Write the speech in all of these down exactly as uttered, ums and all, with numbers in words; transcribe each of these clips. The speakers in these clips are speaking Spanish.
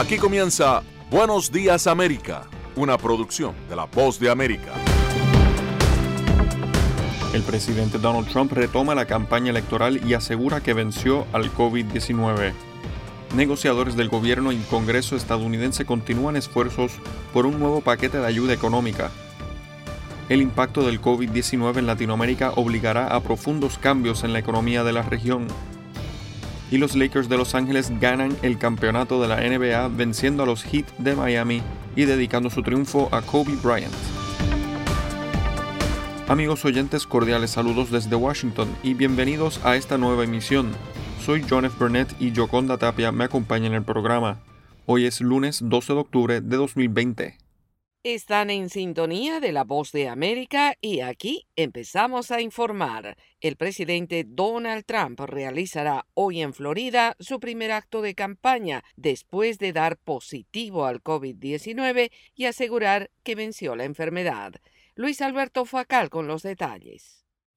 Aquí comienza Buenos Días América, una producción de La Voz de América. El presidente Donald Trump retoma la campaña electoral y asegura que venció al COVID diecinueve. Negociadores del gobierno y Congreso estadounidense continúan esfuerzos por un nuevo paquete de ayuda económica. El impacto del COVID diecinueve en Latinoamérica obligará a profundos cambios en la economía de la región. Y los Lakers de Los Ángeles ganan el campeonato de la N B A venciendo a los Heat de Miami y dedicando su triunfo a Kobe Bryant. Amigos oyentes, cordiales saludos desde Washington y bienvenidos a esta nueva emisión. Soy John F. Burnett y Yoconda Tapia me acompañan en el programa. Hoy es lunes doce de octubre de dos mil veinte. Están en sintonía de La Voz de América y aquí empezamos a informar. El presidente Donald Trump realizará hoy en Florida su primer acto de campaña después de dar positivo al COVID diecinueve y asegurar que venció la enfermedad. Luis Alberto Facal con los detalles.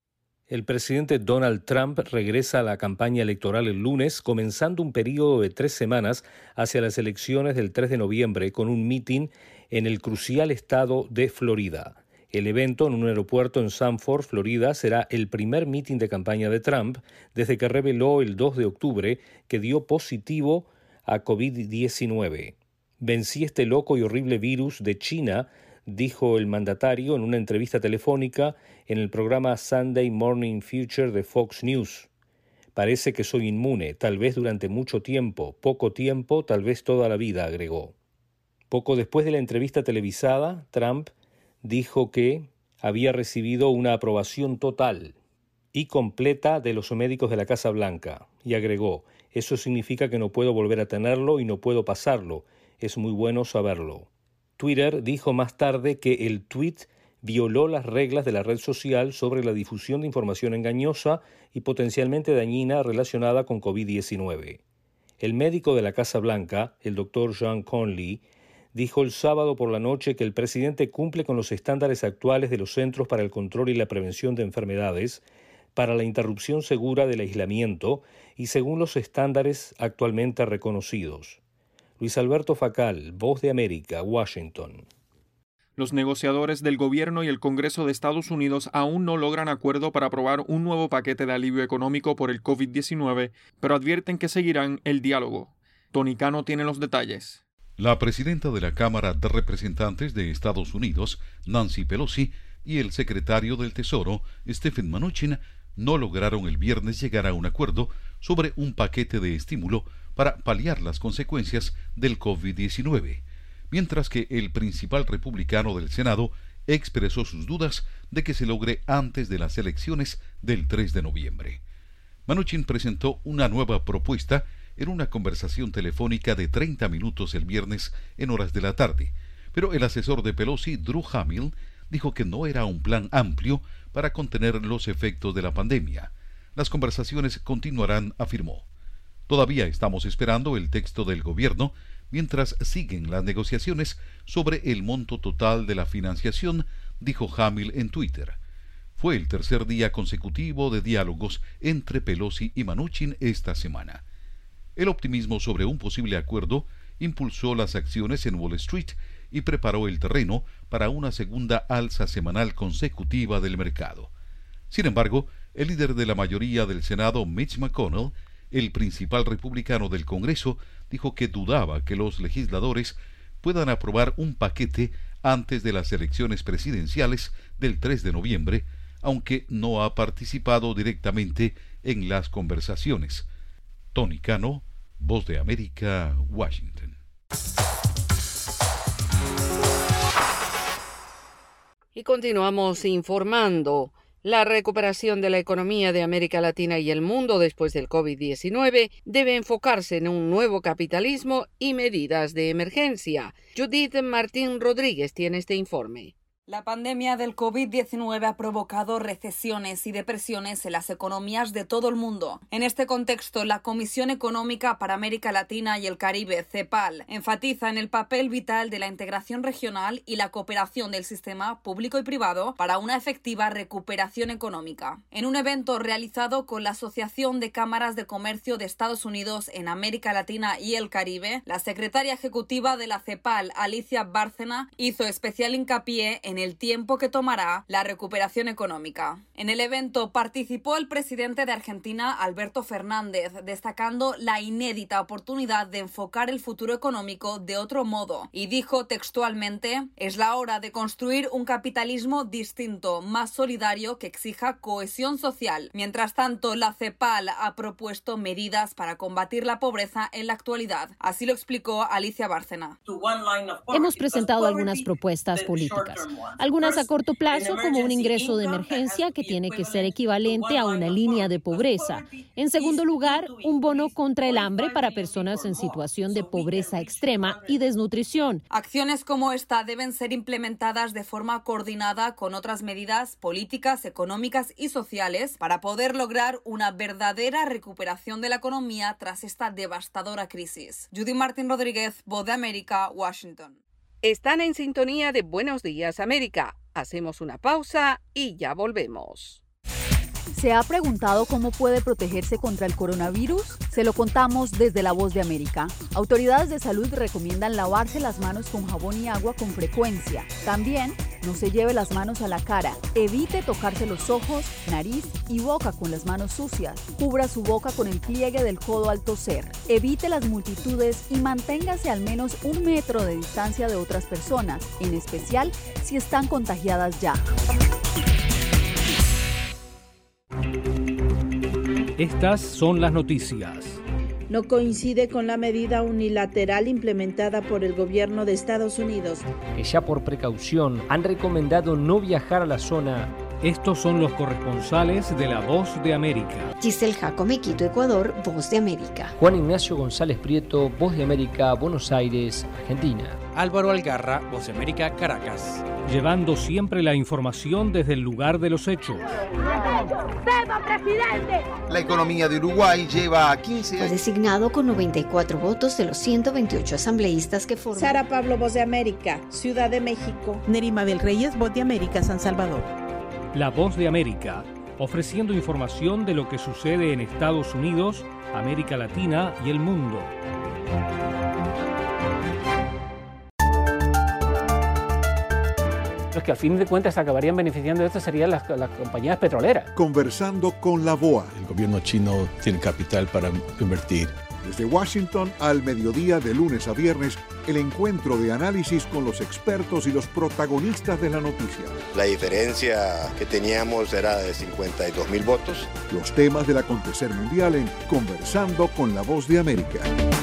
El presidente Donald Trump regresa a la campaña electoral el lunes, comenzando un periodo de tres semanas hacia las elecciones del tres de noviembre con un mitin en el crucial estado de Florida. El evento en un aeropuerto en Sanford, Florida, será el primer mitin de campaña de Trump desde que reveló el dos de octubre que dio positivo a COVID diecinueve. Vencí este loco y horrible virus de China, dijo el mandatario en una entrevista telefónica en el programa Sunday Morning Future de Fox News. Parece que soy inmune, tal vez durante mucho tiempo, poco tiempo, tal vez toda la vida, agregó. Poco después de la entrevista televisada, Trump dijo que había recibido una aprobación total y completa de los médicos de la Casa Blanca, y agregó, eso significa que no puedo volver a tenerlo y no puedo pasarlo, es muy bueno saberlo. Twitter dijo más tarde que el tweet violó las reglas de la red social sobre la difusión de información engañosa y potencialmente dañina relacionada con COVID diecinueve. El médico de la Casa Blanca, el doctor John Conley, dijo el sábado por la noche que el presidente cumple con los estándares actuales de los Centros para el Control y la Prevención de Enfermedades para la interrupción segura del aislamiento y según los estándares actualmente reconocidos. Luis Alberto Facal, Voz de América, Washington. Los negociadores del gobierno y el Congreso de Estados Unidos aún no logran acuerdo para aprobar un nuevo paquete de alivio económico por el COVID diecinueve, pero advierten que seguirán el diálogo. Tony Cano tiene los detalles. La presidenta de la Cámara de Representantes de Estados Unidos, Nancy Pelosi, y el secretario del Tesoro, Stephen Mnuchin, no lograron el viernes llegar a un acuerdo sobre un paquete de estímulo para paliar las consecuencias del COVID diecinueve, mientras que el principal republicano del Senado expresó sus dudas de que se logre antes de las elecciones del tres de noviembre. Mnuchin presentó una nueva propuesta en una conversación telefónica de treinta minutos el viernes en horas de la tarde, pero el asesor de Pelosi, Drew Hamill, dijo que no era un plan amplio para contener los efectos de la pandemia. Las conversaciones continuarán, afirmó. Todavía estamos esperando el texto del gobierno mientras siguen las negociaciones sobre el monto total de la financiación, dijo Hamill en Twitter. Fue el tercer día consecutivo de diálogos entre Pelosi y Mnuchin esta semana. El optimismo sobre un posible acuerdo impulsó las acciones en Wall Street y preparó el terreno para una segunda alza semanal consecutiva del mercado. Sin embargo, el líder de la mayoría del Senado, Mitch McConnell, el principal republicano del Congreso, dijo que dudaba que los legisladores puedan aprobar un paquete antes de las elecciones presidenciales del tres de noviembre, aunque no ha participado directamente en las conversaciones. Tony Cano, Voz de América, Washington. Y continuamos informando. La recuperación de la economía de América Latina y el mundo después del COVID diecinueve debe enfocarse en un nuevo capitalismo y medidas de emergencia. Judith Martín Rodríguez tiene este informe. La pandemia del COVID diecinueve ha provocado recesiones y depresiones en las economías de todo el mundo. En este contexto, la Comisión Económica para América Latina y el Caribe, CEPAL, enfatiza en el papel vital de la integración regional y la cooperación del sistema público y privado para una efectiva recuperación económica. En un evento realizado con la Asociación de Cámaras de Comercio de Estados Unidos en América Latina y el Caribe, la secretaria ejecutiva de la CEPAL, Alicia Bárcena, hizo especial hincapié en en el tiempo que tomará la recuperación económica. En el evento participó el presidente de Argentina, Alberto Fernández, destacando la inédita oportunidad de enfocar el futuro económico de otro modo, y dijo textualmente: es la hora de construir un capitalismo distinto, más solidario, que exija cohesión social. Mientras tanto, la CEPAL ha propuesto medidas para combatir la pobreza en la actualidad. Así lo explicó Alicia Bárcena. Hemos presentado algunas propuestas políticas. Algunas a corto plazo, como un ingreso de emergencia que tiene que ser equivalente a una línea de pobreza. En segundo lugar, un bono contra el hambre para personas en situación de pobreza extrema y desnutrición. Acciones como esta deben ser implementadas de forma coordinada con otras medidas políticas, económicas y sociales para poder lograr una verdadera recuperación de la economía tras esta devastadora crisis. Judy Martín Rodríguez, Voz de América, Washington. Están en sintonía de Buenos Días América. Hacemos una pausa y ya volvemos. ¿Se ha preguntado cómo puede protegerse contra el coronavirus? Se lo contamos desde La Voz de América. Autoridades de salud recomiendan lavarse las manos con jabón y agua con frecuencia. También, no se lleve las manos a la cara. Evite tocarse los ojos, nariz y boca con las manos sucias. Cubra su boca con el pliegue del codo al toser. Evite las multitudes y manténgase al menos un metro de distancia de otras personas, en especial si están contagiadas ya. Estas son las noticias. No coincide con la medida unilateral implementada por el gobierno de Estados Unidos, que ya por precaución han recomendado no viajar a la zona. Estos son los corresponsales de La Voz de América. Giselle Jacome, Quito, Ecuador, Voz de América. Juan Ignacio González Prieto, Voz de América, Buenos Aires, Argentina. Álvaro Algarra, Voz de América, Caracas. Llevando siempre la información desde el lugar de los hechos. La economía de Uruguay lleva a quince años. Fue designado con noventa y cuatro votos de los ciento veintiocho asambleístas que forman. Sara Pablo, Voz de América, Ciudad de México. Nerima del Reyes, Voz de América, San Salvador. La Voz de América, ofreciendo información de lo que sucede en Estados Unidos, América Latina y el mundo. Los que al fin de cuentas acabarían beneficiando de esto serían las, las compañías petroleras. Conversando con la B O A. El gobierno chino tiene capital para invertir. Desde Washington al mediodía, de lunes a viernes, el encuentro de análisis con los expertos y los protagonistas de la noticia. La diferencia que teníamos era de cincuenta y dos mil votos. Los temas del acontecer mundial en Conversando con la Voz de América.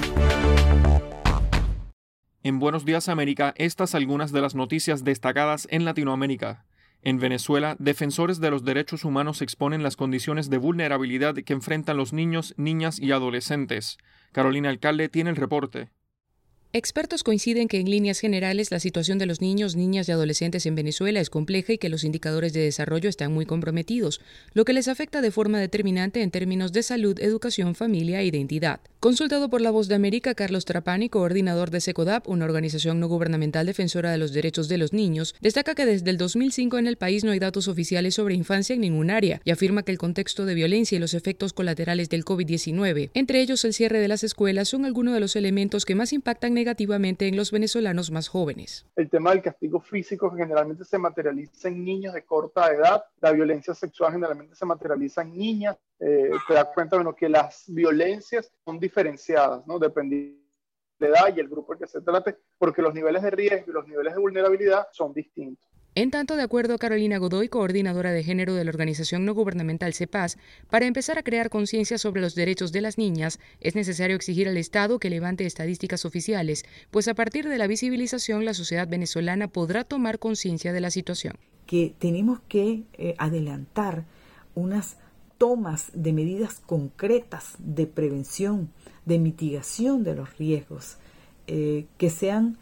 En Buenos Días América, estas algunas de las noticias destacadas en Latinoamérica. En Venezuela, defensores de los derechos humanos exponen las condiciones de vulnerabilidad que enfrentan los niños, niñas y adolescentes. Carolina Alcalde tiene el reporte. Expertos coinciden que en líneas generales la situación de los niños, niñas y adolescentes en Venezuela es compleja y que los indicadores de desarrollo están muy comprometidos, lo que les afecta de forma determinante en términos de salud, educación, familia e identidad. Consultado por La Voz de América, Carlos Trapani, coordinador de SECODAP, una organización no gubernamental defensora de los derechos de los niños, destaca que desde el dos mil cinco en el país no hay datos oficiales sobre infancia en ningún área y afirma que el contexto de violencia y los efectos colaterales del COVID diecinueve, entre ellos el cierre de las escuelas, son algunos de los elementos que más impactan negativamente en los venezolanos más jóvenes. El tema del castigo físico que generalmente se materializa en niños de corta edad, la violencia sexual generalmente se materializa en niñas, eh, te das cuenta, bueno, que las violencias son diferenciadas, ¿no? Dependiendo de la edad y el grupo al que se trate, porque los niveles de riesgo y los niveles de vulnerabilidad son distintos. En tanto, de acuerdo a Carolina Godoy, coordinadora de género de la organización no gubernamental CEPAS, para empezar a crear conciencia sobre los derechos de las niñas, es necesario exigir al Estado que levante estadísticas oficiales, pues a partir de la visibilización la sociedad venezolana podrá tomar conciencia de la situación. Que tenemos que eh, adelantar unas tomas de medidas concretas de prevención, de mitigación de los riesgos, eh, que sean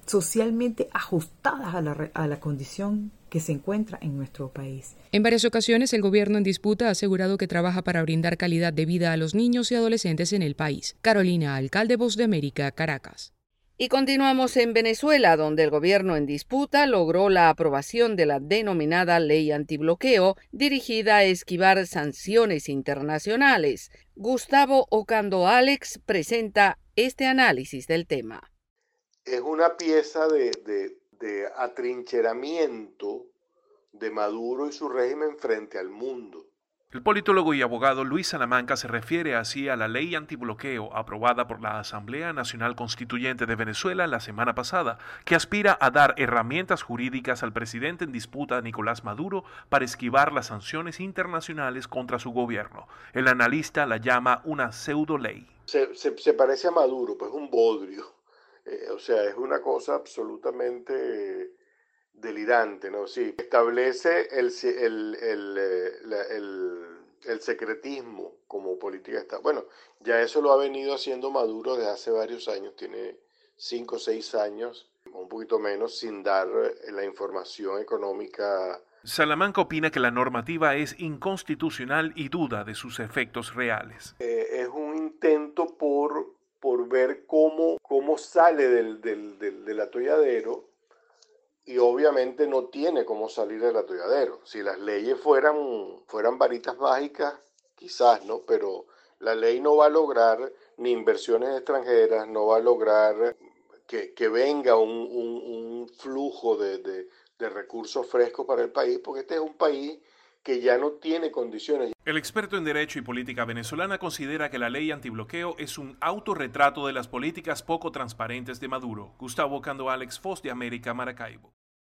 socialmente ajustadas a la, a la condición que se encuentra en nuestro país. En varias ocasiones, el gobierno en disputa ha asegurado que trabaja para brindar calidad de vida a los niños y adolescentes en el país. Carolina Alcalde, Voz de América, Caracas. Y continuamos en Venezuela, donde el gobierno en disputa logró la aprobación de la denominada Ley Antibloqueo, dirigida a esquivar sanciones internacionales. Gustavo Ocando Alex presenta este análisis del tema. Es una pieza de, de, de atrincheramiento de Maduro y su régimen frente al mundo. El politólogo y abogado Luis Salamanca se refiere así a la ley antibloqueo aprobada por la Asamblea Nacional Constituyente de Venezuela la semana pasada, que aspira a dar herramientas jurídicas al presidente en disputa Nicolás Maduro para esquivar las sanciones internacionales contra su gobierno. El analista la llama una pseudo ley. Se, se, se parece a Maduro, pues un bodrio. Eh, o sea, es una cosa absolutamente delirante, ¿no? Sí, establece el, el, el, el, el, el secretismo como política. Bueno, ya eso lo ha venido haciendo Maduro desde hace varios años, tiene cinco o seis años, un poquito menos, sin dar la información económica. Salamanca opina que la normativa es inconstitucional y duda de sus efectos reales. Eh, es un intento por, por ver cómo, cómo sale del, del, del, del atolladero. Y obviamente no tiene cómo salir del atolladero. Si las leyes fueran, fueran varitas mágicas, quizás, ¿no? Pero la ley no va a lograr ni inversiones extranjeras, no va a lograr que, que venga un, un, un flujo de, de, de recursos frescos para el país, porque este es un país que ya no tiene condiciones. El experto en Derecho y Política venezolana considera que la ley antibloqueo es un autorretrato de las políticas poco transparentes de Maduro. Gustavo Ocando Alex, Voz de América, Maracaibo.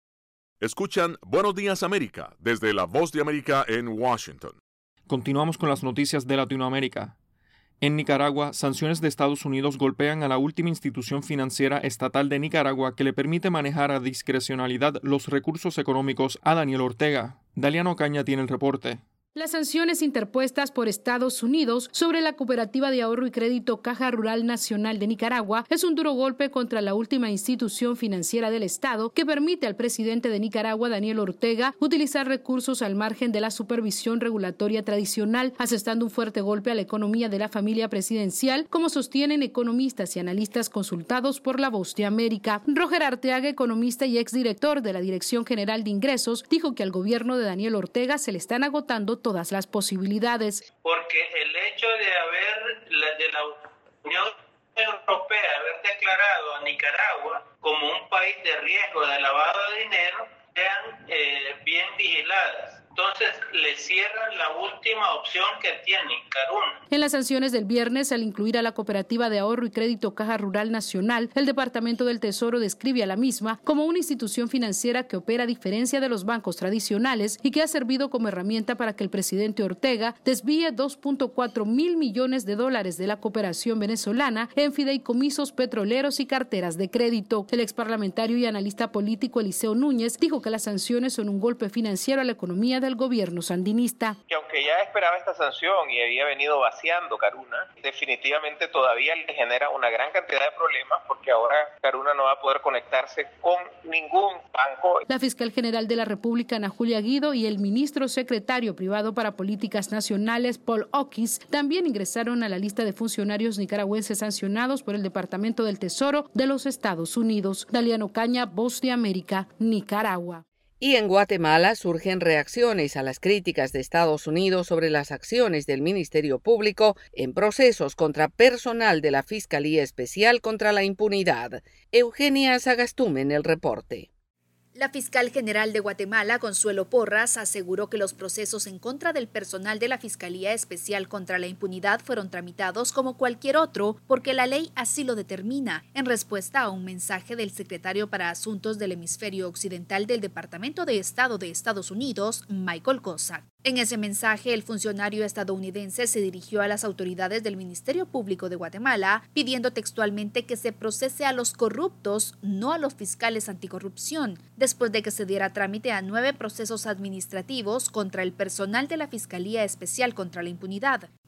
Escuchan Buenos Días América, desde la Voz de América en Washington. Continuamos con las noticias de Latinoamérica. En Nicaragua, sanciones de Estados Unidos golpean a la última institución financiera estatal de Nicaragua que le permite manejar a discrecionalidad los recursos económicos a Daniel Ortega. Daliano Ocaña tiene el reporte. Las sanciones interpuestas por Estados Unidos sobre la Cooperativa de Ahorro y Crédito Caja Rural Nacional de Nicaragua es un duro golpe contra la última institución financiera del Estado que permite al presidente de Nicaragua, Daniel Ortega, utilizar recursos al margen de la supervisión regulatoria tradicional, asestando un fuerte golpe a la economía de la familia presidencial, como sostienen economistas y analistas consultados por La Voz de América. Roger Arteaga, economista y exdirector de la Dirección General de Ingresos, dijo que al gobierno de Daniel Ortega se le están agotando todas las posibilidades. Porque el hecho de haber, de la Unión Europea, haber declarado a Nicaragua como un país de riesgo de lavado de dinero, sean eh, bien vigiladas. Entonces le cierran la última opción que tienen, Caruna. En las sanciones del viernes, al incluir a la Cooperativa de Ahorro y Crédito Caja Rural Nacional, el Departamento del Tesoro describe a la misma como una institución financiera que opera a diferencia de los bancos tradicionales y que ha servido como herramienta para que el presidente Ortega desvíe dos punto cuatro mil millones de dólares de la cooperación venezolana en fideicomisos petroleros y carteras de crédito. El exparlamentario y analista político Eliseo Núñez dijo que las sanciones son un golpe financiero a la economía del gobierno sandinista. Que aunque ya esperaba esta sanción y había venido vaciando Caruna, definitivamente todavía le genera una gran cantidad de problemas porque ahora Caruna no va a poder conectarse con ningún banco. La fiscal general de la República, Ana Julia Guido, y el ministro secretario privado para Políticas Nacionales, Paul Oquis, también ingresaron a la lista de funcionarios nicaragüenses sancionados por el Departamento del Tesoro de los Estados Unidos. Daliano Ocaña, Voz de América, Nicaragua. Y en Guatemala surgen reacciones a las críticas de Estados Unidos sobre las acciones del Ministerio Público en procesos contra personal de la Fiscalía Especial contra la Impunidad. Eugenia Sagastume en el reporte. La fiscal general de Guatemala, Consuelo Porras, aseguró que los procesos en contra del personal de la Fiscalía Especial contra la Impunidad fueron tramitados como cualquier otro porque la ley así lo determina, en respuesta a un mensaje del secretario para Asuntos del Hemisferio Occidental del Departamento de Estado de Estados Unidos, Michael Cossack. En ese mensaje, el funcionario estadounidense se dirigió a las autoridades del Ministerio Público de Guatemala, pidiendo textualmente que se procese a los corruptos, no a los fiscales anticorrupción, después de que se diera trámite a nueve procesos administrativos contra el personal de la Fiscalía Especial contra la Impunidad.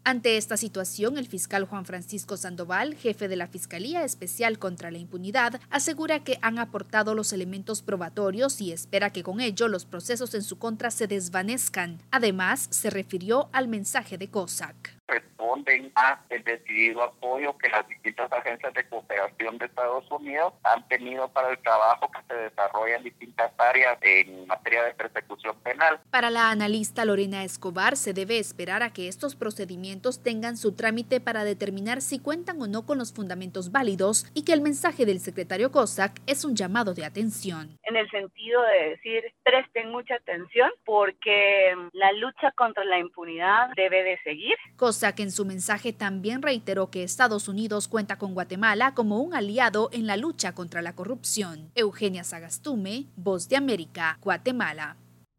Ante esta situación, el fiscal Juan Francisco Sandoval, jefe de la Fiscalía Especial contra la Impunidad, asegura que han aportado los elementos probatorios y espera que con ello los procesos en su contra se desvanezcan. Además, se refirió al mensaje de COSAC. Responden a el decidido apoyo que las distintas agencias de cooperación de Estados Unidos han tenido para el trabajo que se desarrolla en distintas áreas en materia de persecución penal. Para la analista Lorena Escobar, se debe esperar a que estos procedimientos tengan su trámite para determinar si cuentan o no con los fundamentos válidos y que el mensaje del secretario COSAC es un llamado de atención. En el sentido de decir, presten mucha atención porque la lucha contra la impunidad debe de seguir. COSAC en su mensaje también reiteró que Estados Unidos cuenta con Guatemala como un aliado en la lucha contra la corrupción. Eugenia Sagastume, Voz de América, Guatemala.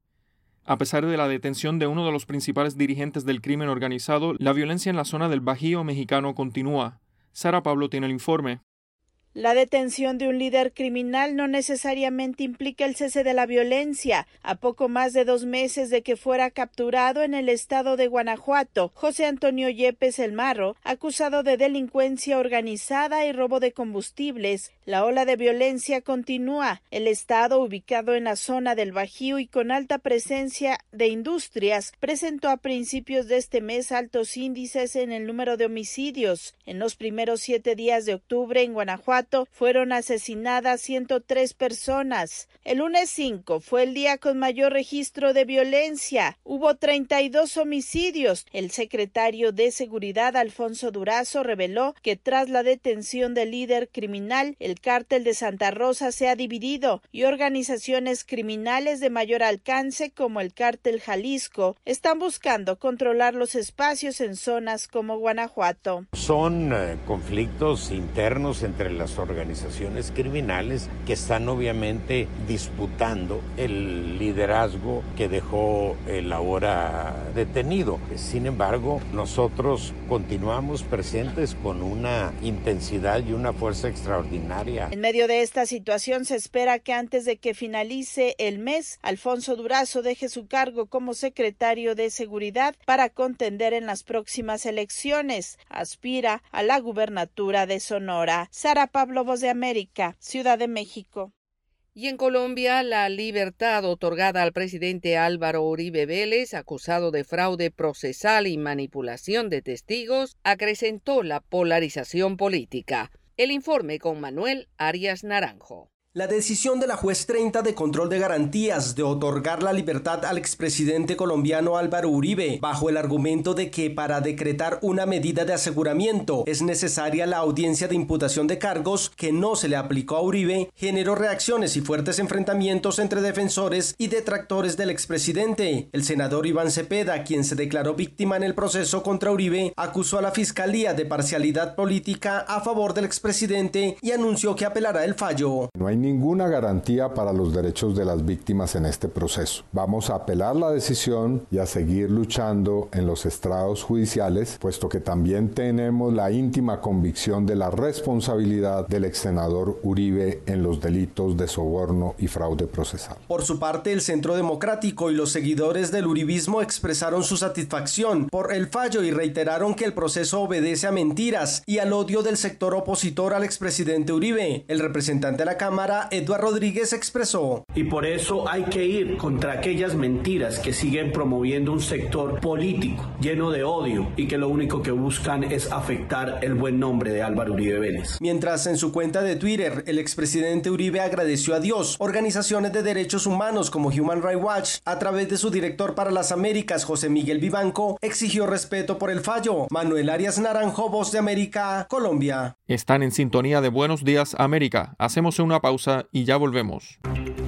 A pesar de la detención de uno de los principales dirigentes del crimen organizado, la violencia en la zona del Bajío mexicano continúa. Sara Pablo tiene el informe. La detención de un líder criminal no necesariamente implica el cese de la violencia. A poco más de dos meses de que fuera capturado en el estado de Guanajuato, José Antonio Yepes El Marro, acusado de delincuencia organizada y robo de combustibles, la ola de violencia continúa. El estado, ubicado en la zona del Bajío y con alta presencia de industrias, presentó a principios de este mes altos índices en el número de homicidios. En los primeros siete días de octubre en Guanajuato, fueron asesinadas ciento tres personas. El lunes cinco fue el día con mayor registro de violencia. Hubo treinta y dos homicidios. El secretario de Seguridad, Alfonso Durazo, reveló que tras la detención del líder criminal, el cártel de Santa Rosa se ha dividido y organizaciones criminales de mayor alcance, como el cártel Jalisco, están buscando controlar los espacios en zonas como Guanajuato. Son eh, conflictos internos entre las organizaciones criminales que están obviamente disputando el liderazgo que dejó el ahora detenido. Sin embargo, nosotros continuamos presentes con una intensidad y una fuerza extraordinaria. En medio de esta situación, se espera que antes de que finalice el mes, Alfonso Durazo deje su cargo como secretario de Seguridad para contender en las próximas elecciones. Aspira a la gubernatura de Sonora. Sara Pablo, Voz de América, Ciudad de México. Y en Colombia, la libertad otorgada al presidente Álvaro Uribe Vélez, acusado de fraude procesal y manipulación de testigos, acrecentó la polarización política. El informe con Manuel Arias Naranjo. La decisión de la juez treinta de control de garantías de otorgar la libertad al expresidente colombiano Álvaro Uribe, bajo el argumento de que para decretar una medida de aseguramiento es necesaria la audiencia de imputación de cargos que no se le aplicó a Uribe, generó reacciones y fuertes enfrentamientos entre defensores y detractores del expresidente. El senador Iván Cepeda, quien se declaró víctima en el proceso contra Uribe, acusó a la fiscalía de parcialidad política a favor del expresidente y anunció que apelará el fallo. No hay ninguna garantía para los derechos de las víctimas en este proceso. Vamos a apelar la decisión y a seguir luchando en los estrados judiciales, puesto que también tenemos la íntima convicción de la responsabilidad del ex senador Uribe en los delitos de soborno y fraude procesal. Por su parte, el Centro Democrático y los seguidores del uribismo expresaron su satisfacción por el fallo y reiteraron que el proceso obedece a mentiras y al odio del sector opositor al expresidente Uribe. El representante de la Cámara, Eduardo Rodríguez, expresó: y por eso hay que ir contra aquellas mentiras que siguen promoviendo un sector político lleno de odio y que lo único que buscan es afectar el buen nombre de Álvaro Uribe Vélez. Mientras en su cuenta de Twitter, el expresidente Uribe agradeció a Dios, organizaciones de derechos humanos como Human Rights Watch, a través de su director para las Américas, José Miguel Vivanco, exigió respeto por el fallo. Manuel Arias Naranjo, Voz de América, Colombia. Están en sintonía de Buenos Días América. Hacemos una pausa y ya volvemos.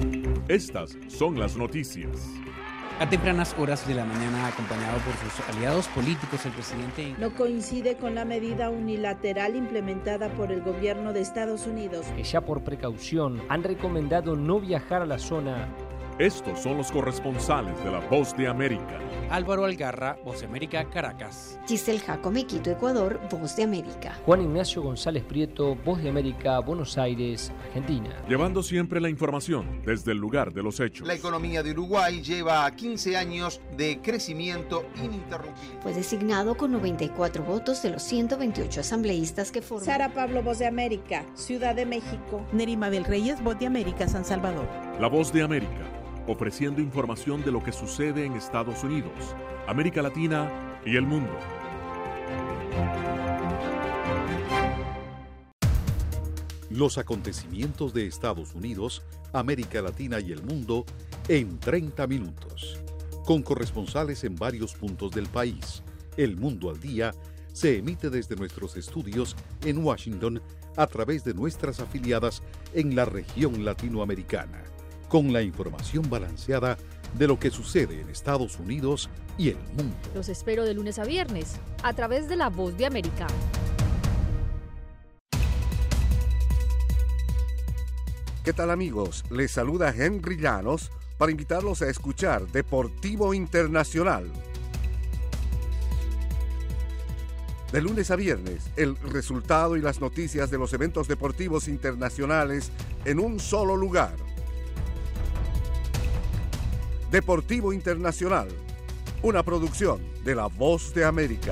Estas son las noticias. A tempranas horas de la mañana, acompañado por sus aliados políticos, el presidente no coincide con la medida unilateral implementada por el gobierno de Estados Unidos, que ya por precaución han recomendado no viajar a la zona Estos son los corresponsales de La Voz de América. Álvaro Algarra, Voz de América, Caracas. Giselle Jacome, Quito, Ecuador, Voz de América. Juan Ignacio González Prieto, Voz de América, Buenos Aires, Argentina. Llevando siempre la información desde el lugar de los hechos. La economía de Uruguay lleva quince años de crecimiento ininterrumpido. Fue designado con noventa y cuatro votos de los ciento veintiocho asambleístas que forman. Sara Pablo, Voz de América, Ciudad de México. Nerima del Reyes, Voz de América, San Salvador. La Voz de América, ofreciendo información de lo que sucede en Estados Unidos, América Latina y el mundo. Los acontecimientos de Estados Unidos, América Latina y el mundo en treinta minutos. Con corresponsales en varios puntos del país. El Mundo al Día se emite desde nuestros estudios en Washington a través de nuestras afiliadas en la región latinoamericana, con la información balanceada de lo que sucede en Estados Unidos y el mundo. Los espero de lunes a viernes, a través de La Voz de América. ¿Qué tal, amigos? Les saluda Henry Llanos para invitarlos a escuchar Deportivo Internacional. De lunes a viernes, el resultado y las noticias de los eventos deportivos internacionales en un solo lugar. Deportivo Internacional, una producción de La Voz de América.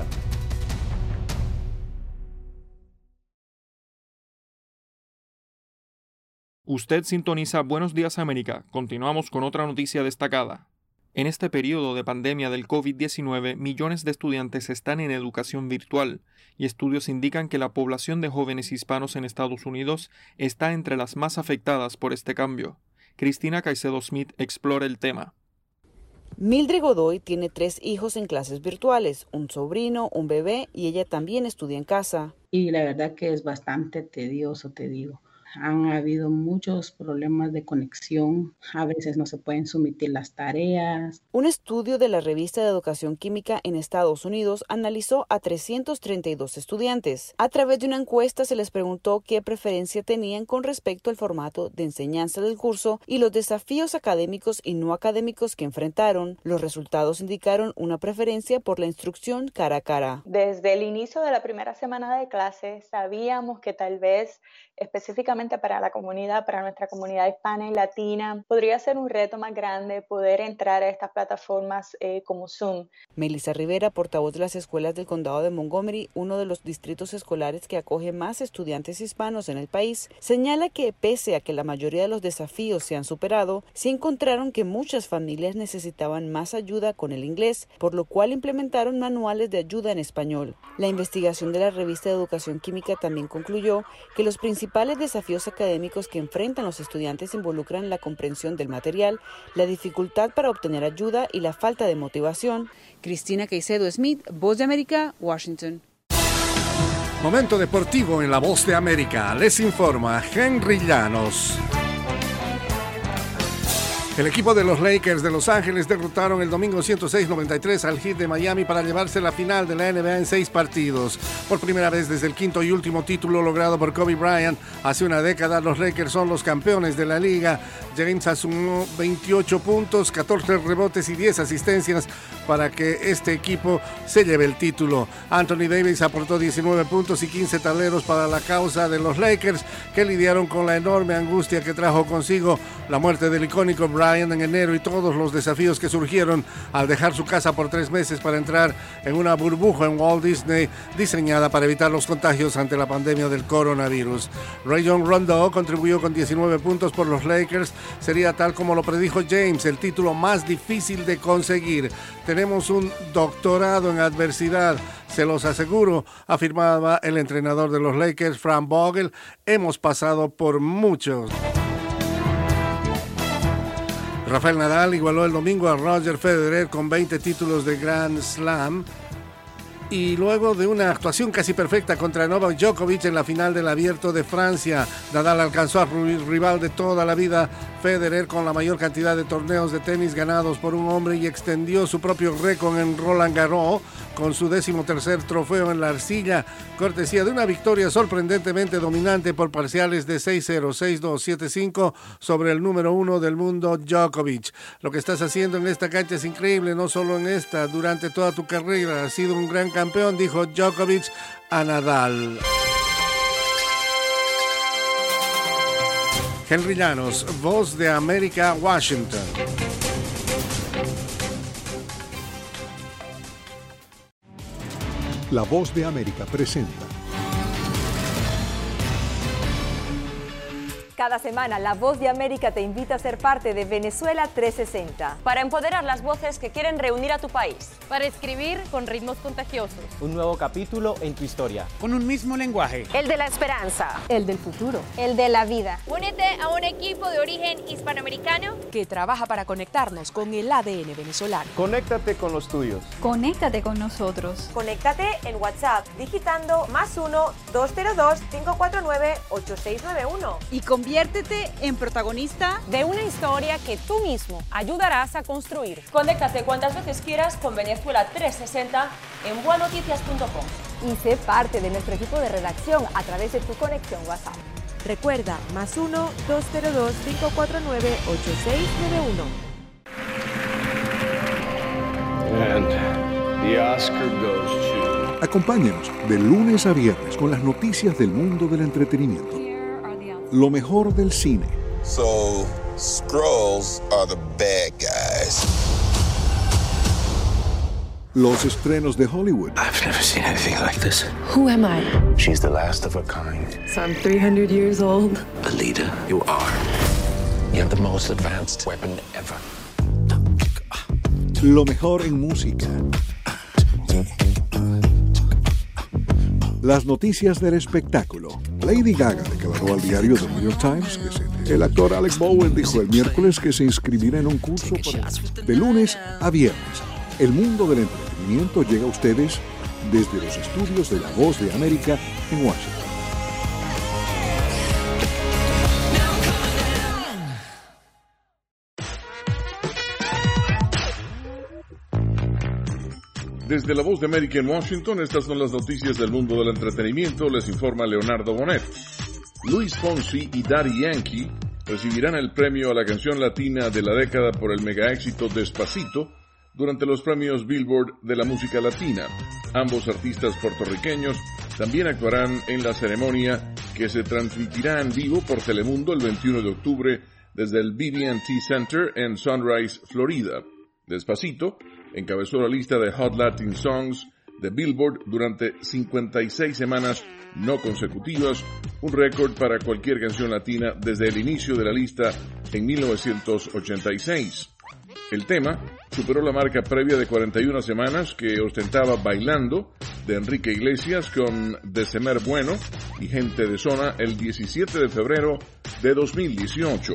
Usted sintoniza Buenos Días América. Continuamos con otra noticia destacada. En este periodo de pandemia del COVID diecinueve, millones de estudiantes están en educación virtual y estudios indican que la población de jóvenes hispanos en Estados Unidos está entre las más afectadas por este cambio. Cristina Caicedo Smith explora el tema. Mildred Godoy tiene tres hijos en clases virtuales, un sobrino, un bebé y ella también estudia en casa. Y la verdad que es bastante tedioso, te digo. Han habido muchos problemas de conexión, a veces no se pueden someter las tareas. Un estudio de la revista de Educación Química en Estados Unidos analizó a trescientos treinta y dos estudiantes. A través de una encuesta se les preguntó qué preferencia tenían con respecto al formato de enseñanza del curso y los desafíos académicos y no académicos que enfrentaron. Los resultados indicaron una preferencia por la instrucción cara a cara. Desde el inicio de la primera semana de clases sabíamos que tal vez específicamente para la comunidad, para nuestra comunidad hispana y latina, podría ser un reto más grande poder entrar a estas plataformas eh, como Zoom. Melissa Rivera, portavoz de las escuelas del condado de Montgomery, uno de los distritos escolares que acoge más estudiantes hispanos en el país, señala que pese a que la mayoría de los desafíos se han superado, sí encontraron que muchas familias necesitaban más ayuda con el inglés, por lo cual implementaron manuales de ayuda en español. La investigación de la revista de Educación Química también concluyó que los principales desafíos académicos que enfrentan los estudiantes involucran la comprensión del material, la dificultad para obtener ayuda y la falta de motivación. Cristina Caicedo Smith, Voz de América, Washington. Momento deportivo en La Voz de América. Les informa Henry Llanos. El equipo de los Lakers de Los Ángeles derrotaron el domingo ciento seis noventa y tres al Heat de Miami para llevarse la final de la N B A en seis partidos. Por primera vez desde el quinto y último título logrado por Kobe Bryant hace una década, los Lakers son los campeones de la liga. James sumó veintiocho puntos, catorce rebotes y diez asistencias para que este equipo se lleve el título. Anthony Davis aportó diecinueve puntos y quince tableros para la causa de los Lakers, que lidiaron con la enorme angustia que trajo consigo la muerte del icónico Bryant en enero y todos los desafíos que surgieron al dejar su casa por tres meses para entrar en una burbuja en Walt Disney diseñada para evitar los contagios ante la pandemia del coronavirus. Rajon Rondo contribuyó con diecinueve puntos por los Lakers. Sería, tal como lo predijo James, el título más difícil de conseguir. Tenemos un doctorado en adversidad, se los aseguro, afirmaba el entrenador de los Lakers, Frank Vogel. Hemos pasado por muchos. Rafael Nadal igualó el domingo a Roger Federer con veinte títulos de Grand Slam. Y luego de una actuación casi perfecta contra Novak Djokovic en la final del Abierto de Francia, Nadal alcanzó al rival de toda la vida, Federer, con la mayor cantidad de torneos de tenis ganados por un hombre y extendió su propio récord en Roland Garros con su decimotercer trofeo en la arcilla, cortesía de una victoria sorprendentemente dominante por parciales de seis cero, seis dos, siete cinco sobre el número uno del mundo, Djokovic. Lo que estás haciendo en esta cancha es increíble, no solo en esta, durante toda tu carrera has sido un gran campeón, dijo Djokovic a Nadal. Henry Llanos, Voz de América, Washington. La Voz de América presenta. Cada semana, La Voz de América te invita a ser parte de Venezuela trescientos sesenta. Para empoderar las voces que quieren reunir a tu país. Para escribir con ritmos contagiosos. Un nuevo capítulo en tu historia. Con un mismo lenguaje. El de la esperanza. El del futuro. El de la vida. Únete a un equipo de origen hispanoamericano que trabaja para conectarnos con el A D N venezolano. Conéctate con los tuyos. Conéctate con nosotros. Conéctate en WhatsApp digitando más uno, dos cero dos, cinco cuatro nueve, ocho seis nueve uno. Y conviértete en protagonista de una historia que tú mismo ayudarás a construir. Conéctate cuantas veces quieras con Venezuela trescientos sesenta en buenoticias punto com. Y sé parte de nuestro equipo de redacción a través de tu conexión WhatsApp. Recuerda, más uno, dos cero dos, cinco cuatro nueve, ocho seis nueve uno. And the Oscar goes to... Acompáñenos de lunes a viernes con las noticias del mundo del entretenimiento. Lo mejor del cine. So, Skrulls are the bad guys. Los estrenos de Hollywood. I've never seen anything like this. Who am I? She's the last of her kind. So I'm three hundred years old. Alita, you are. You have the most advanced weapon ever. Lo mejor en música. Las noticias del espectáculo. Lady Gaga declaró al diario The New York Times que se... El actor Alec Bowen dijo el miércoles que se inscribirá en un curso para... de lunes a viernes. El mundo del entretenimiento llega a ustedes desde los estudios de La Voz de América en Washington. Desde La Voz de América en Washington, estas son las noticias del mundo del entretenimiento. Les informa Leonardo Bonet. Luis Fonsi y Daddy Yankee recibirán el premio a la canción latina de la década por el mega éxito Despacito durante los premios Billboard de la música latina. Ambos artistas puertorriqueños también actuarán en la ceremonia que se transmitirá en vivo por Telemundo el veintiuno de octubre desde el B B and T Center en Sunrise, Florida. Despacito encabezó la lista de Hot Latin Songs de Billboard durante cincuenta y seis semanas no consecutivas, un récord para cualquier canción latina desde el inicio de la lista en mil novecientos ochenta y seis. El tema superó la marca previa de cuarenta y una semanas que ostentaba Bailando de Enrique Iglesias con De Semer Bueno y Gente de Zona el diecisiete de febrero de dos mil dieciocho.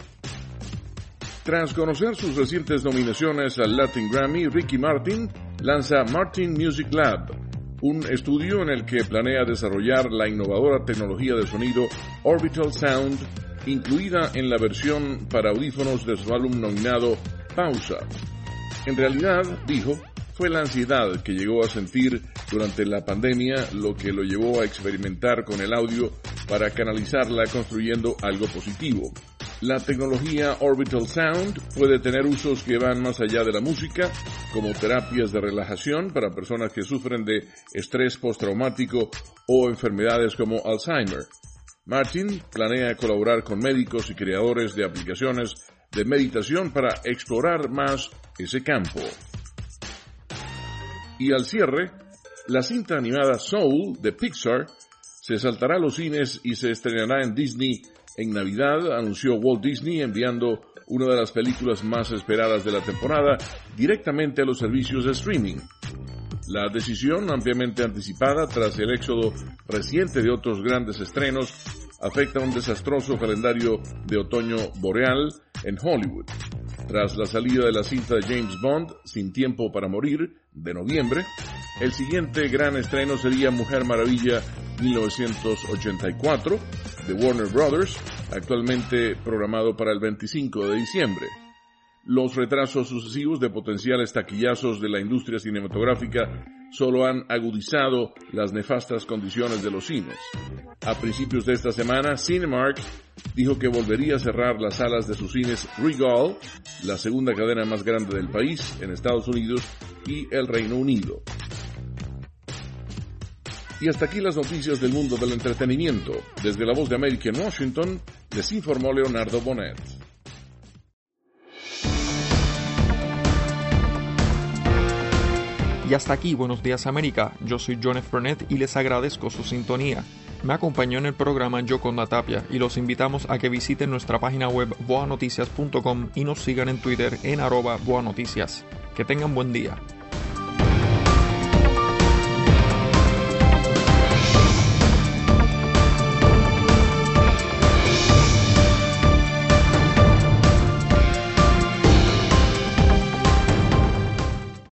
Tras conocer sus recientes nominaciones al Latin Grammy, Ricky Martin lanza Martin Music Lab, un estudio en el que planea desarrollar la innovadora tecnología de sonido Orbital Sound, incluida en la versión para audífonos de su álbum nominado Pausa. En realidad, dijo, fue la ansiedad que llegó a sentir durante la pandemia lo que lo llevó a experimentar con el audio para canalizarla construyendo algo positivo. La tecnología Orbital Sound puede tener usos que van más allá de la música, como terapias de relajación para personas que sufren de estrés postraumático o enfermedades como Alzheimer. Martin planea colaborar con médicos y creadores de aplicaciones de meditación para explorar más ese campo. Y al cierre, la cinta animada Soul de Pixar se saltará a los cines y se estrenará en Disney en Navidad, anunció Walt Disney, enviando una de las películas más esperadas de la temporada directamente a los servicios de streaming. La decisión, ampliamente anticipada tras el éxodo reciente de otros grandes estrenos, afecta un desastroso calendario de otoño boreal en Hollywood. Tras la salida de la cinta de James Bond, Sin Tiempo para Morir, de noviembre, el siguiente gran estreno sería Mujer Maravilla mil novecientos ochenta y cuatro, de Warner Brothers, actualmente programado para el veinticinco de diciembre. Los retrasos sucesivos de potenciales taquillazos de la industria cinematográfica solo han agudizado las nefastas condiciones de los cines. A principios de esta semana, Cinemark dijo que volvería a cerrar las salas de sus cines Regal, la segunda cadena más grande del país, en Estados Unidos y el Reino Unido. Y hasta aquí las noticias del mundo del entretenimiento. Desde La Voz de América en Washington, les informó Leonardo Bonet. Y hasta aquí, Buenos Días América. Yo soy John F. Burnett y les agradezco su sintonía. Me acompañó en el programa Yoconda Tapia y los invitamos a que visiten nuestra página web boa noticias punto com y nos sigan en Twitter en arroba boanoticias. Que tengan buen día.